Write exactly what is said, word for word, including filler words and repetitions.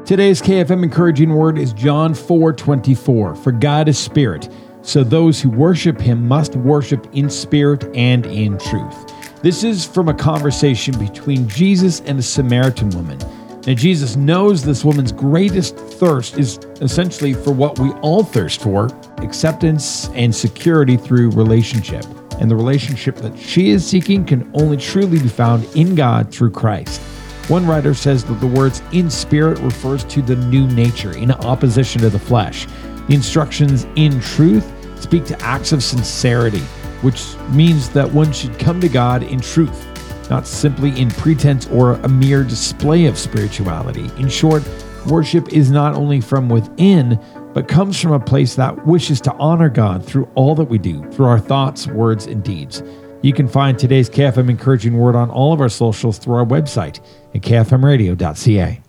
Today's K F M encouraging word is John four twenty-four. For God is spirit, so those who worship him must worship in spirit and in truth. This is from a conversation between Jesus and a Samaritan woman. Now, Jesus knows this woman's greatest thirst is essentially for what we all thirst for, acceptance and security through relationship. And the relationship that she is seeking can only truly be found in God through Christ. One writer says that the words in spirit refers to the new nature in opposition to the flesh. The instructions in truth speak to acts of sincerity, which means that one should come to God in truth, not simply in pretense or a mere display of spirituality. In short, worship is not only from within, but comes from a place that wishes to honor God through all that we do, through our thoughts, words, and deeds. You can find today's K F M encouraging word on all of our socials through our website at k f m radio dot c a.